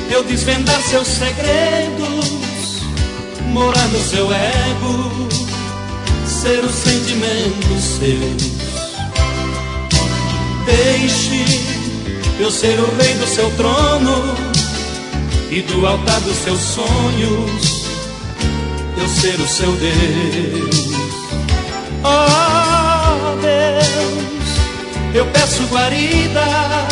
eu desvendar seus segredos, morar no seu ego, ser os sentimentos seus. Deixe eu ser o rei do seu trono e do altar dos seus sonhos eu ser o seu Deus. Oh Deus, eu peço guarida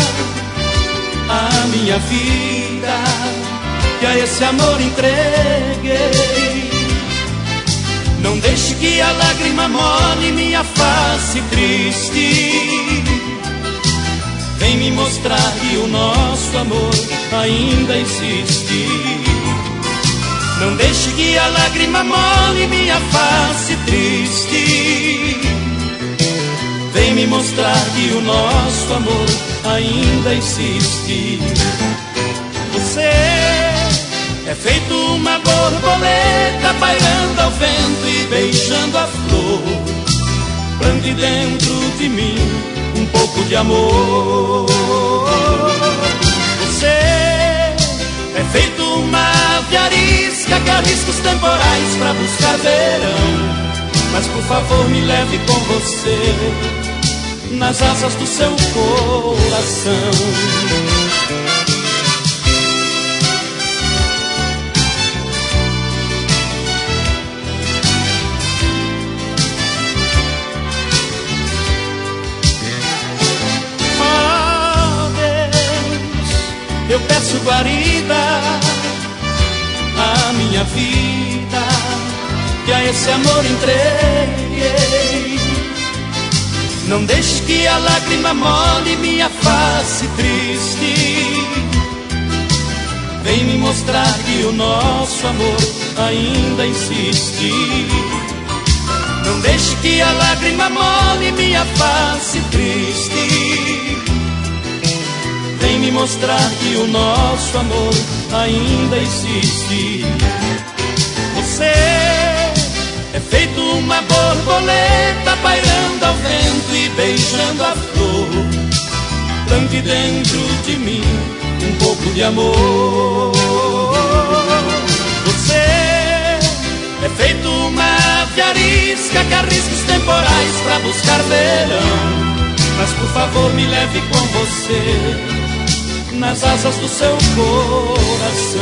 à minha vida, que a esse amor entreguei. Não deixe que a lágrima molhe minha face triste. Vem me mostrar que o nosso amor ainda existe. Não deixe que a lágrima molhe minha face triste. Vem me mostrar que o nosso amor ainda existe. Você é feito uma borboleta pairando ao vento e beijando a flor. Plante dentro de mim um pouco de amor. Você é feito uma ave arisca que arrisca os temporais pra buscar verão. Mas por favor me leve com você nas asas do seu coração. Eu peço guarida à minha vida, que a esse amor entreguei. Não deixe que a lágrima molhe minha face triste. Vem me mostrar que o nosso amor ainda insiste. Não deixe que a lágrima molhe minha face triste. Vem me mostrar que o nosso amor ainda existe. Você é feito uma borboleta pairando ao vento e beijando a flor. Plante dentro de mim um pouco de amor. Você é feito uma ave arisca que arrisca os temporais pra buscar verão. Mas por favor me leve com você nas asas do seu coração.